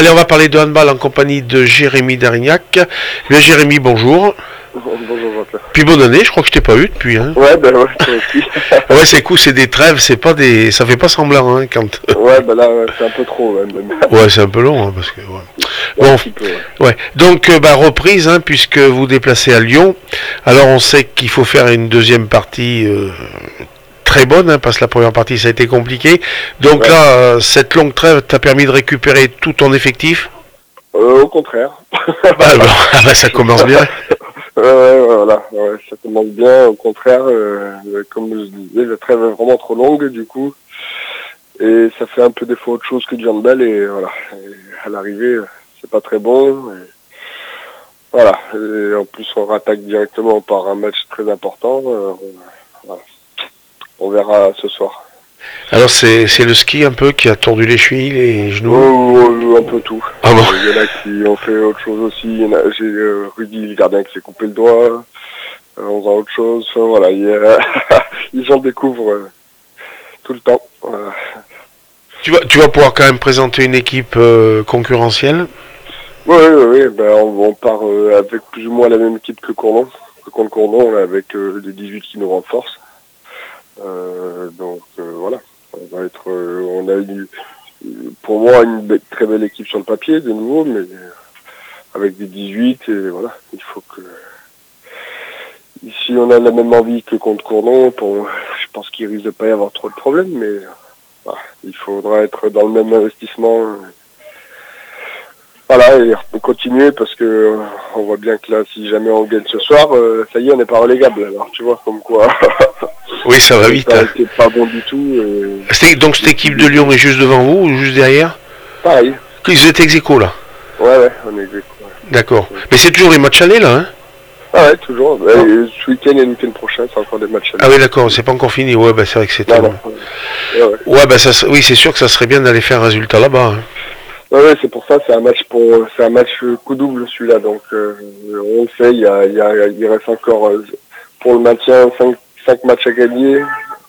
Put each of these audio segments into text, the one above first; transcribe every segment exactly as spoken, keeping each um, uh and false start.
Allez, on va parler de handball en compagnie de Jérémy Darignac. Bien, Jérémy, bonjour. Bonjour, Jean-Claude. Puis bonne année, je crois que je t'ai pas eu depuis. Hein. Ouais, ben ouais, toi aussi. Ouais, c'est cool, c'est des trêves, c'est pas des, ça fait pas semblant, hein, quand. Ouais, ben là, ouais, c'est un peu trop, ouais, même. Ouais, c'est un peu long, hein, parce que. Ouais. Bon, Bon, peu, ouais. ouais. Donc, euh, bah, reprise, hein, puisque vous déplacez à Lyon. Alors, on sait qu'il faut faire une deuxième partie. Euh, très bonne, hein, parce que la première partie ça a été compliqué. Donc ouais. Là, euh, cette longue trêve t'a permis de récupérer tout ton effectif euh, Au contraire. Bah, alors, ah bah, ça commence bien. Ouais, ouais, voilà, ouais, ça commence bien. Au contraire, euh, comme je disais, la trêve est vraiment trop longue, du coup, et ça fait un peu des fois autre chose que du handball, et voilà. Et à l'arrivée, c'est pas très bon. Et voilà. Et en plus, on rattaque directement par un match très important. Euh, voilà. On verra ce soir. Alors c'est, c'est le ski un peu qui a tordu les chevilles, les genoux oh, un peu tout. Ah bon. Il y en a qui ont fait autre chose aussi. Il y en a, j'ai euh, Rudy, le gardien, qui s'est coupé le doigt. Euh, on voit autre chose. Enfin, voilà, il y a, ils en découvrent euh, tout le temps. Voilà. Tu vas, tu vas pouvoir quand même présenter une équipe euh, concurrentielle. Oui, oui, oui. Ben, on, on part euh, avec plus ou moins la même équipe que Cournon. Que contre Cournon, là, avec euh, des dix-huit qui nous renforcent. Euh, donc euh, voilà, on va être, euh, on a eu pour moi une be- très belle équipe sur le papier de nouveau, mais euh, avec des dix-huit et voilà, il faut que ici on a la même envie que contre Cournon. Pour, je pense qu'il risque de pas y avoir trop de problèmes, mais euh, voilà, il faudra être dans le même investissement. Euh, Voilà, et on continuer parce que euh, on voit bien que là, si jamais on gagne ce soir, euh, ça y est, on n'est pas relégable. Alors tu vois, comme quoi. Oui, ça va vite. Ça Hein. C'est pas bon du tout. Et... C'est, donc cette équipe de Lyon est juste devant vous ou juste derrière? Pareil. Ils étaient ex aequo là. Ouais, ouais, on est ex aequo. Ouais. D'accord. Mais c'est toujours les matchs allés là, hein? Ah ouais, toujours. Bah, ce week-end et le week-end prochain, c'est encore des matchs allés. Ah oui, d'accord, c'est pas encore fini. Ouais, bah c'est vrai que c'est. Non, non. Ouais, ouais. Ouais, bah ça, oui, c'est sûr que ça serait bien d'aller faire un résultat là-bas. Hein. Ouais, ouais, c'est pour ça, c'est un match pour, c'est un match coup double celui-là. Donc, euh, on le sait, il y a, il y a, il reste encore euh, pour le maintien cinq matchs à gagner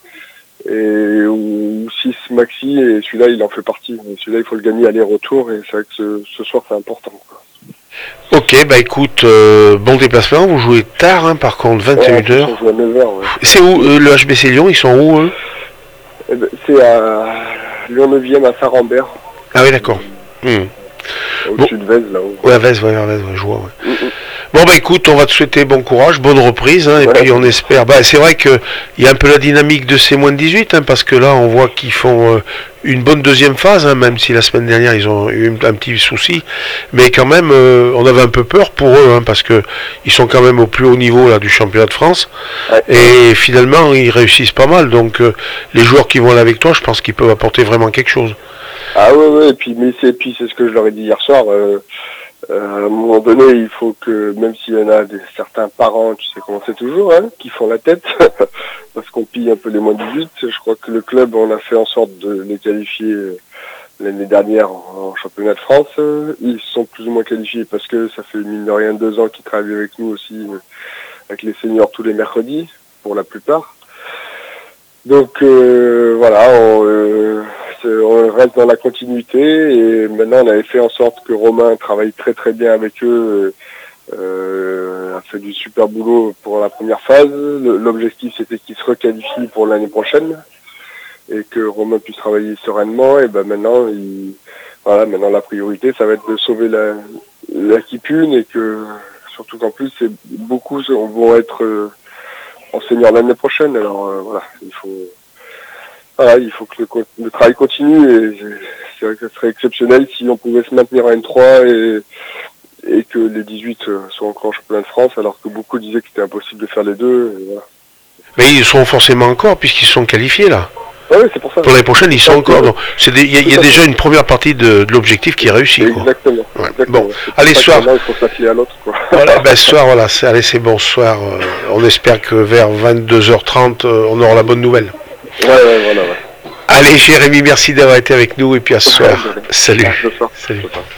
et ou six maxi, et celui-là, il en fait partie. Et celui-là, il faut le gagner aller-retour, et c'est vrai que ce, ce soir, c'est important, quoi. Ok, bah écoute, euh, bon déplacement. Vous jouez tard, hein, par contre, vingt et une heures. Ouais, on joue à neuf heures, ouais. C'est où euh, le H B C Lyon? Ils sont où eux? Eh ben, c'est à Lyon neuvième à Saint-Rambert. Ah oui, d'accord. Mmh. Au-dessus bon. de Vèze, là-haut. Ouais, Vèze, ouais, Vèze, ouais, je vois, ouais. Mmh. Bon, bah écoute, on va te souhaiter bon courage, bonne reprise, hein, et ouais. Puis on espère. Bah, c'est vrai qu'il y a un peu la dynamique de ces moins de dix-huit, hein, parce que là, on voit qu'ils font euh, une bonne deuxième phase, hein, même si la semaine dernière, ils ont eu un petit souci. Mais quand même, euh, on avait un peu peur pour eux, hein, parce que ils sont quand même au plus haut niveau là, du championnat de France. Ouais. Et finalement, ils réussissent pas mal. Donc, euh, les joueurs qui vont aller avec toi, je pense qu'ils peuvent apporter vraiment quelque chose. Ah ouais, ouais, et puis, mais c'est, puis c'est ce que je leur ai dit hier soir. Euh, euh, à un moment donné, il faut que, même s'il y en a des, certains parents, tu sais comment c'est toujours, hein, qui font la tête, parce qu'on pille un peu les moins dix-huit, je crois que le club, on a fait en sorte de les qualifier euh, l'année dernière en, en championnat de France. Euh, ils sont plus ou moins qualifiés parce que ça fait mine de rien deux ans qu'ils travaillent avec nous aussi, euh, avec les seniors tous les mercredis, pour la plupart. Donc euh, voilà, on, euh, on reste dans la continuité, et maintenant on avait fait en sorte que Romain travaille très très bien avec eux, euh, a fait du super boulot pour la première phase. L'objectif c'était qu'il se requalifie pour l'année prochaine et que Romain puisse travailler sereinement. Et ben maintenant, il, voilà, maintenant la priorité ça va être de sauver la l'équipe une, et que surtout qu'en plus c'est beaucoup vont être euh, enseignants l'année prochaine. Alors euh, voilà, il faut Voilà, il faut que le, le travail continue, et c'est vrai que ce serait exceptionnel si on pouvait se maintenir en N trois et, et que les dix-huit soient encore en championnat de France, alors que beaucoup disaient que c'était impossible de faire les deux. Et voilà. Mais ils sont forcément encore, puisqu'ils sont qualifiés là. Ah oui, c'est pour ça. Pour l'année prochaine, ils sont encore. Donc, il y a, y a déjà une première partie de, de l'objectif qui est réussi. Exactement. Quoi. Ouais. Exactement. Bon, allez, ce soir. Il faut s'affilier à l'autre, quoi. Voilà, ben, ce soir, voilà, c'est, allez, c'est bon, ce soir. Euh, on espère que vers vingt-deux heures trente, euh, on aura la bonne nouvelle. Ouais, ouais, voilà, ouais. Allez, Jérémy, merci d'avoir été avec nous, et puis à ce soir. Ouais, Salut. ce soir. Salut. Ce soir.